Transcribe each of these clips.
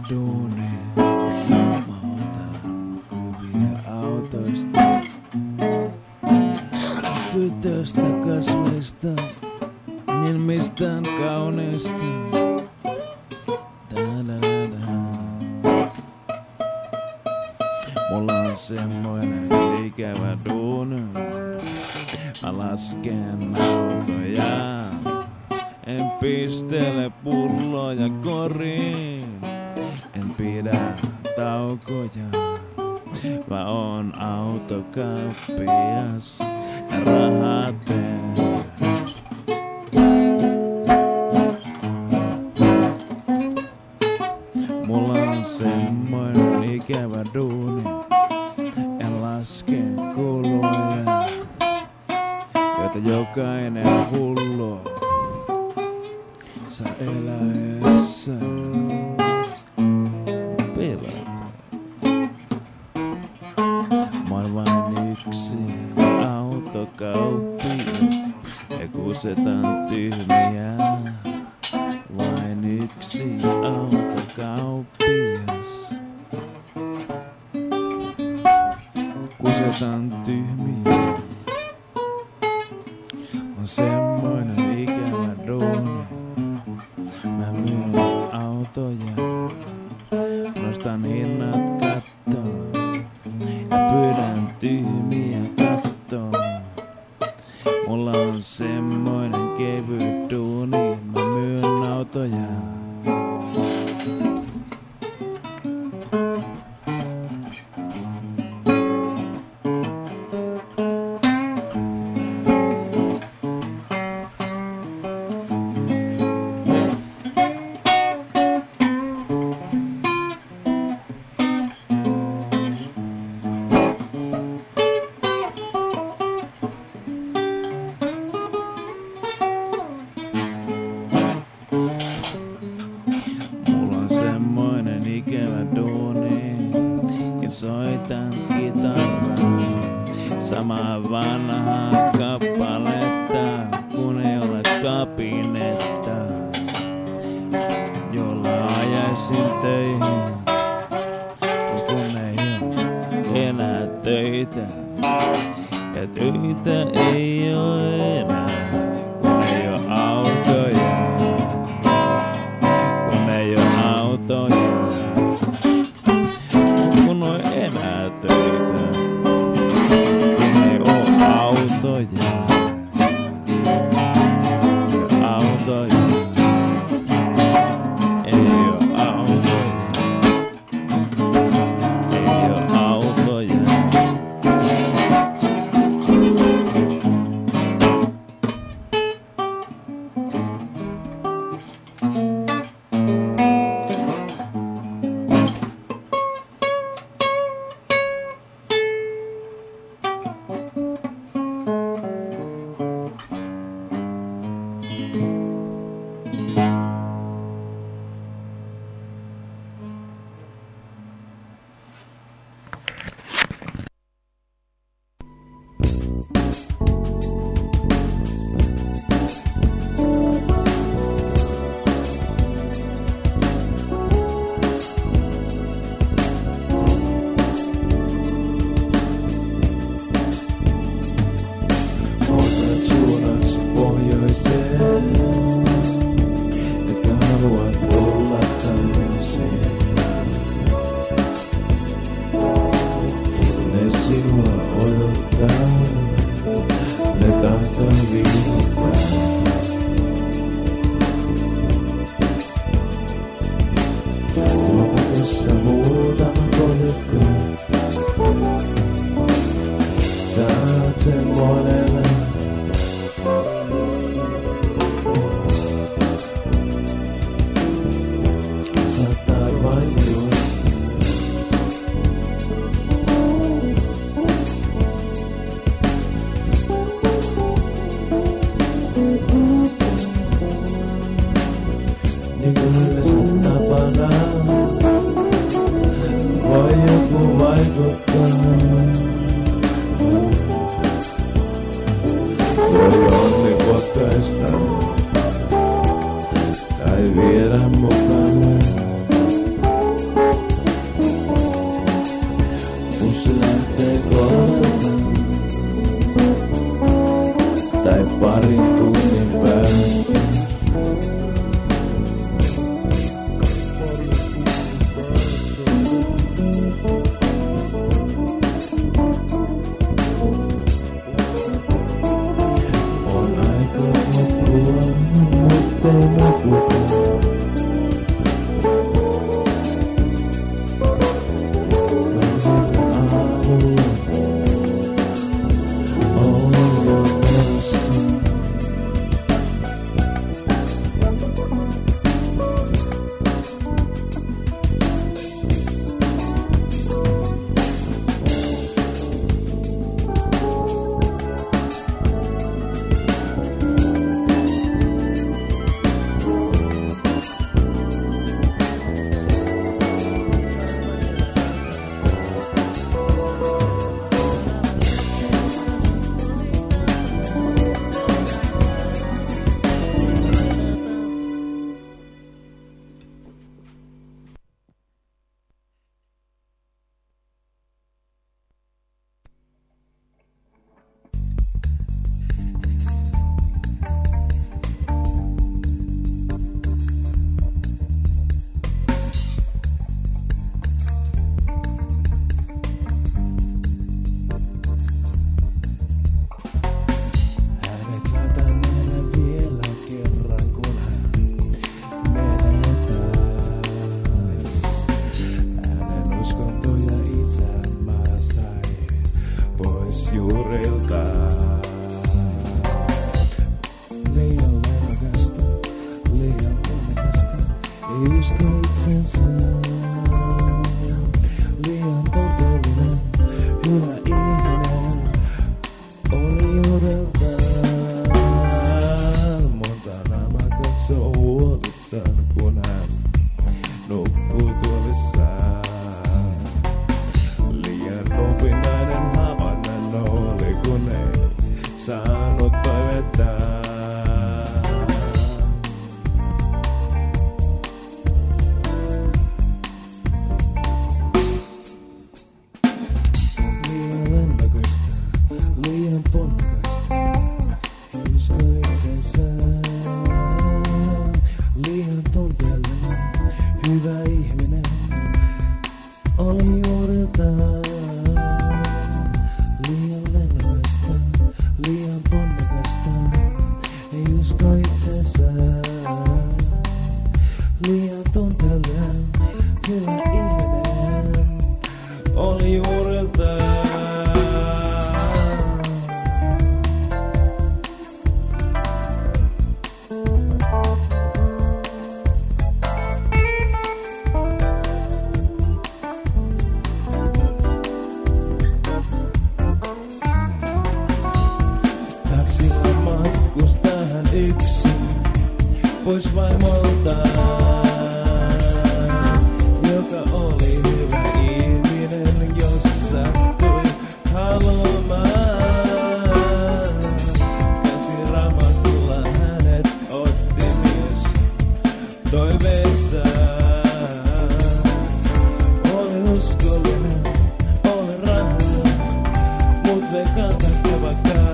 duuni. Mä otan kuvia autosta, tytöstä, kasveista, niin mistään kaunista. Mulla on semmoinen ikävä duuni. Mä lasken autoja, en pistele pulloja koriin, en pidä taukoja. Mä oon autokauppias ja rahaa teen. Mulla on semmoinen ikävä duuni, en laske kuluja, joita jokainen hullu saa eläessä pelata. Mä oon vain yksi autokauppias ja kusetan tyhmiä. Vain yksi autokauppias, kusetan tyhmiä. On semmoinen ikävä duuni. Mä myyn autoja, nostan hinnat kattoon ja pyydän tyhmiä kattoon. Mulla on semmoinen kevyt duuni, mä myyn autoja. Semmoinen ikävä duuni ja soitan kitaraa. Samaa vanhaa kappaletta, kun ei ole kapinetta, jolla ajaisin töihin, kun ei ole enää töitä. Ja töitä ei ole enää, kun ei ole autoja. Kun on enää töitä, kun ei oo autoja. Ja autoja, ei oo autoja, ei oo autoja. Etkä halua tulla takaisin. Ne sinua odottaa, ne tahtoo viittää. Lopussa muutama kolikko, saat sen monelle. Niin kuin yleensä tapana, voi joku vaikuttaa. itsensä. Liian todellinen, hyvä ihminen oli juureltaan. Monta naama katsoo huolissaan, kun hän nukkuu tuolissaan. Liian opinainen havainnan oli, kun ei saanut toivettaan. Liian lennokasta, liian ponnekasta, usko itsensä. Liian tunteellinen, hyvä ihminen oli juuriltaan. Liian lennokasta, liian ponnekasta, ei usko itsensä. Liian tunteellinen, hyvä ihminen oli juuriltaan. Taksilla matkustaa hän yksin pois vaimoltaan, joka oli hyvä ihminen, jos sattui haluamaan. Käsiraamattulla hänet otti mies toiveessaan. Oli uskollinen, oli rahalla, mut vei kantakevakaan.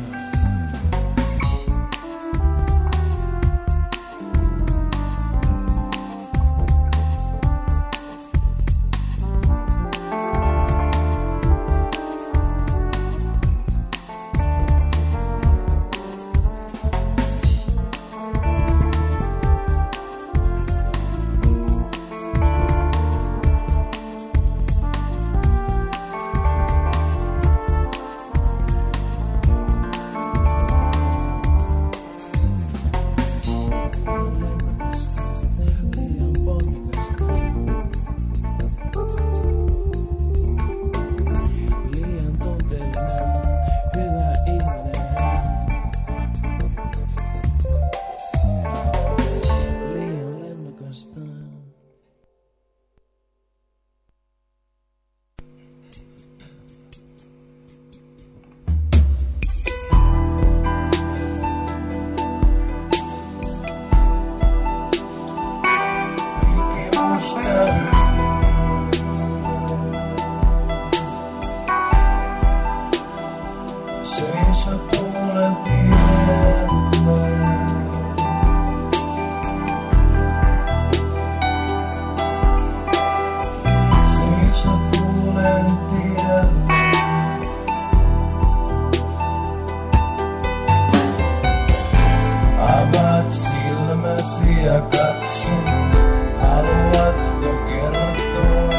Ja katso, haluatko kertoa?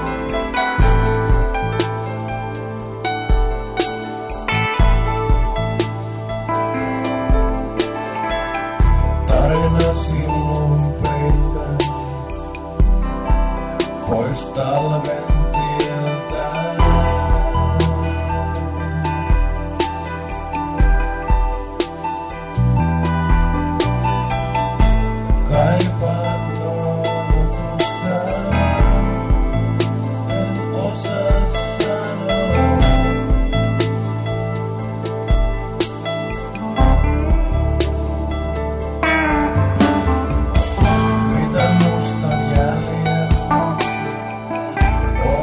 Tarina silloin peillä pois talven tieltä. Kaipaat lohdutusta, en osaa sanoa. Mitä mustan jäljellä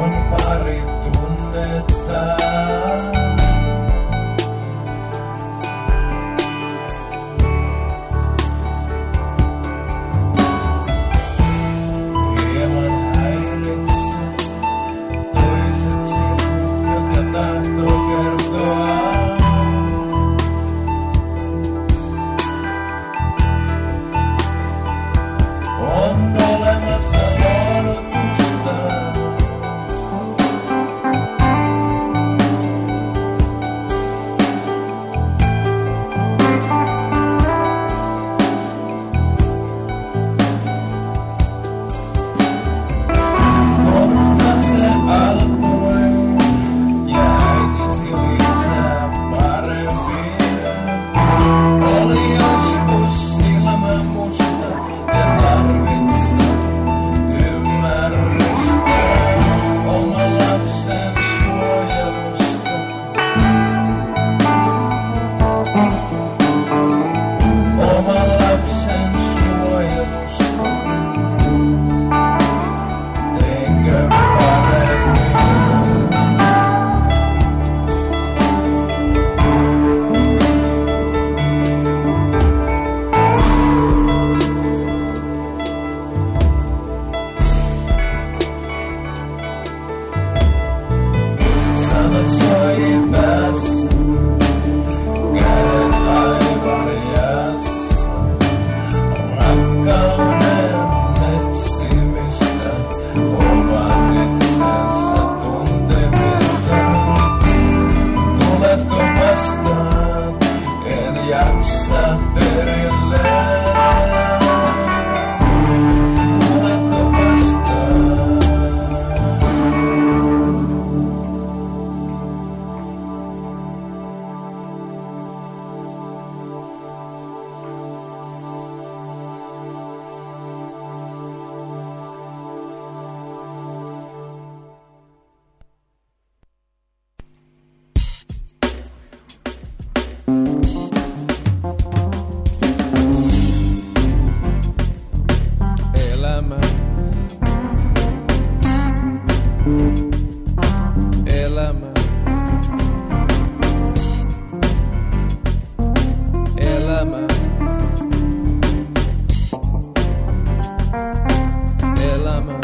elämä.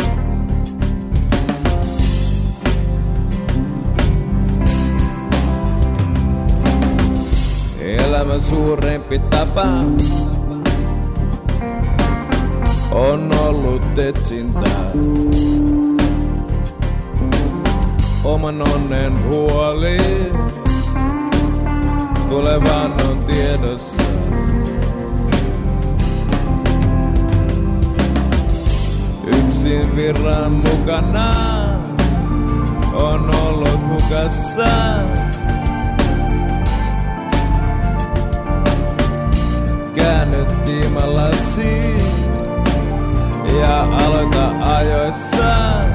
Elämän suurempi tapa on ollut etsintää. Oman onnen huoli tulevan on tiedossa. Yksin virran mukana on ollut hukassa. Käännyt tiimalasi ja aloita ajoissa.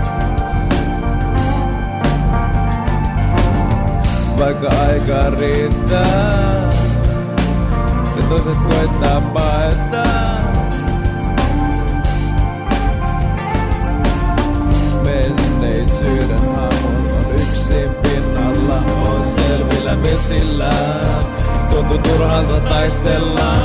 Vaikka aika riittää ja toiset koittaa paeta. Menneisyyden hamut on yksin pinnalla, on selvillä vesillä. Tuntuu turhalta taistella.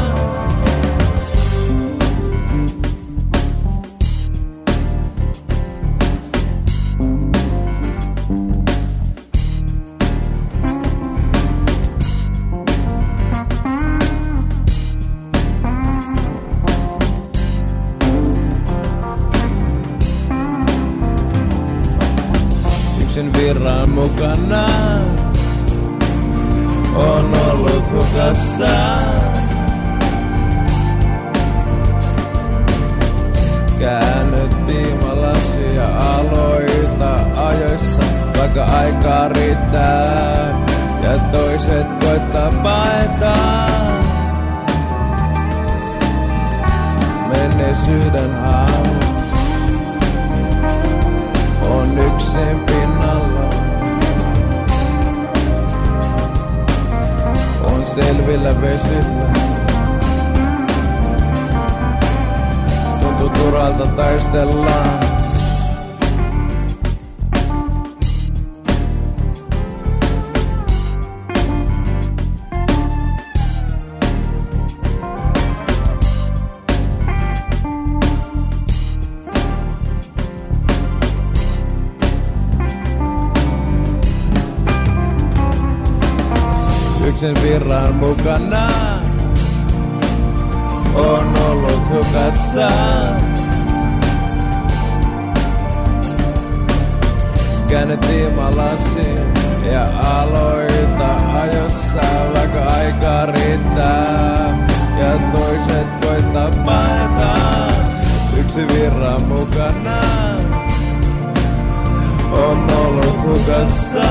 Yksin virran mukana on ollut hukassa. Käännyt tiimalasi ja aloita ajoissa, vaikka aikaa riittää ja toiset koittaa paeta. Menneisyyden hamu on yksin pinnalla. On selvillä vesillä. Tuntuu turhalta taistellaan. Yksin virran mukana on ollut hukassa. Käänny tiimalasi ja aloita ajossa, vaikka aikaa riittää ja toiset koittaa paeta. Yksin virran mukana on ollut hukassa.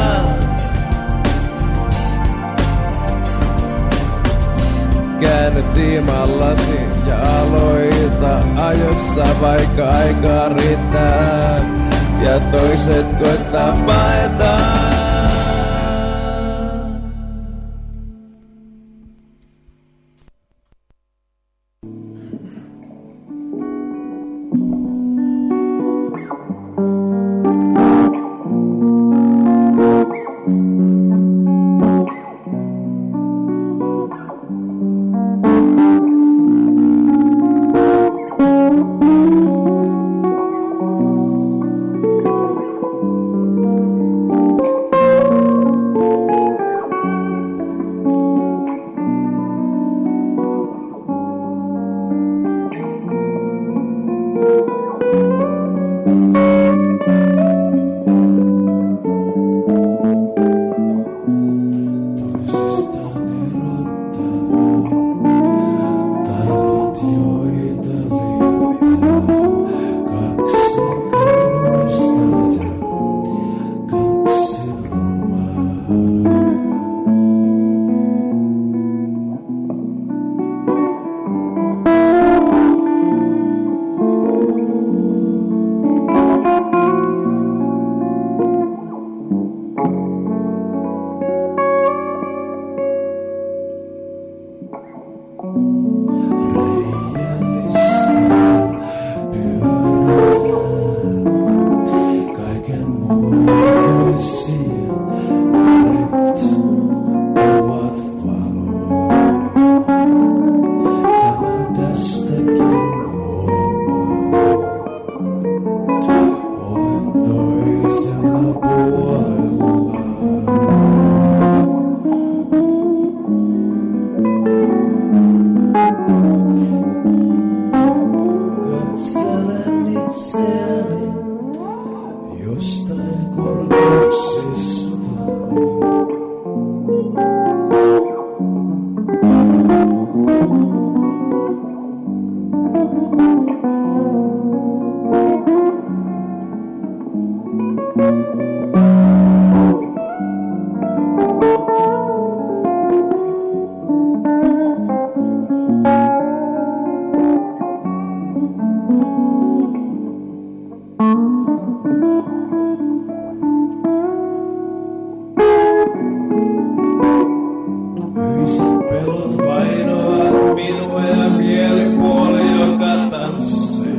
Käänny tiimallasi ja aloita ajossa, vaikka aikaa riittää ja toiset koittaa paeta. Olen toisella puolella. Katselen itseäni jostain korkeuksista. Öiset pelot vainoavat minua ja mielipuoli, joka tanssii.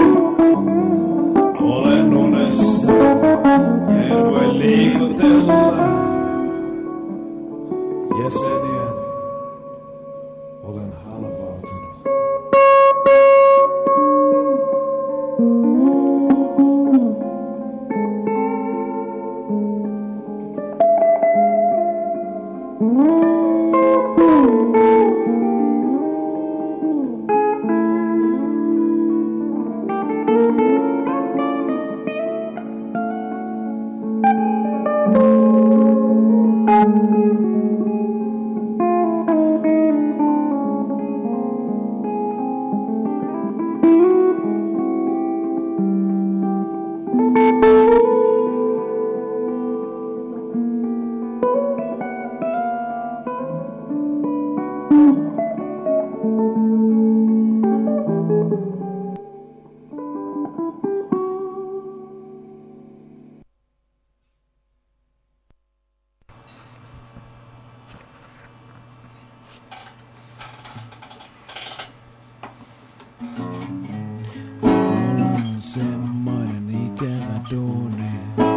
Olen unessa, en voi liikutella jäseniäni. Olen halvautunut. Mulla on semmoinen ikävä duuni.